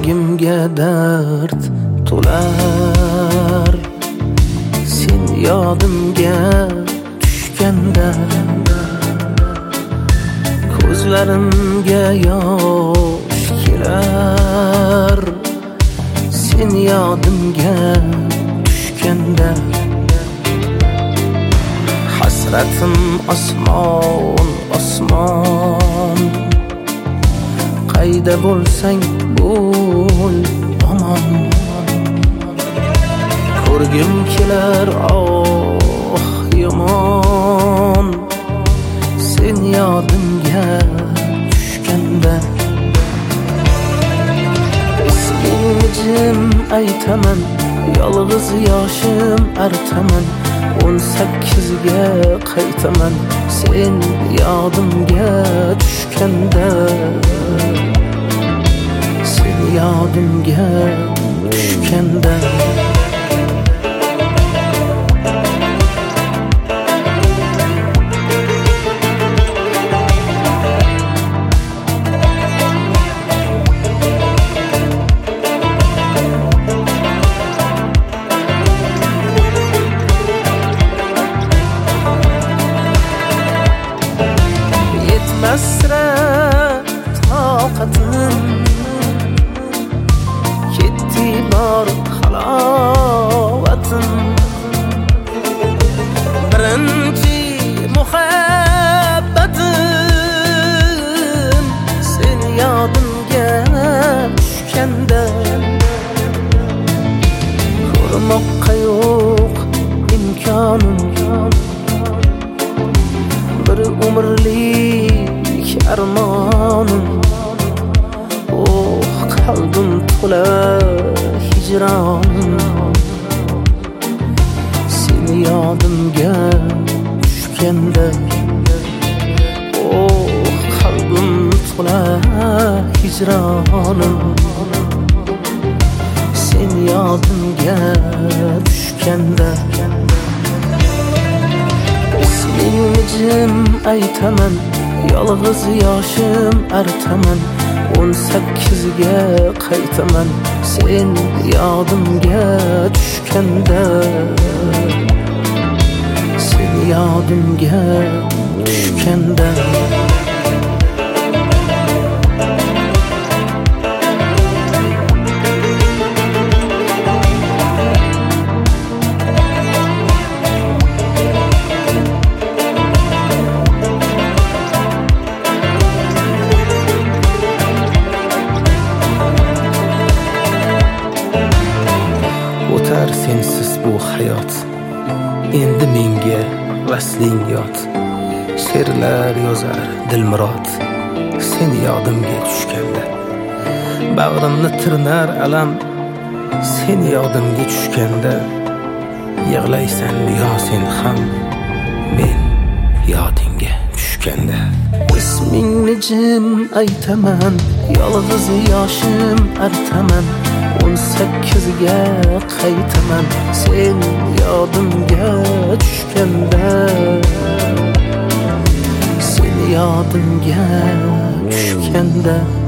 yuragimga dard to'lar. Sen yodimga tushganda ko'zlarimga yosh kelar. Sen yodimga tushganda hasratim osmon osmon. Qayda bo'lsang bo'l omon. Ko'rgim kelar oh yomon. Sen yodimga tushganda ismingni jim aytaman, yolg'iz yoshim artaman. 18ga qaytaman sen yodimga tushganda. Sen yodimga tushganda yetmasra toqatim, ketdi bor halovatim. Birinchi muhabbatim sen yodimga tushganda. Ko'rmoqqa yo'q imkonim, bir umrlik armonim. Oh qalbim to'la hijronim. Sen yodimga tushganda. Oh qalbim to'la hijronim. Sen yodimga tushganda ismingni jim aytaman, yolg'iz yoshim artaman. 18ga qaytaman sen yodimga tushganda. Sen yodimga tushganda o'tar sensiz bu hayot. Endi menga vasling yot. She'rlar yozar dilmurod sen yodimga tushganda. Bag'rimni tirnar alam sen yodimga tushganda. Yig'laysanmi yo sen ham men yodingga tushganda. Ismingni jim aytaman, yolg'iz yoshim artaman. 18ga qaytaman sen yodimga tushganda. Sen yodimga tushganda.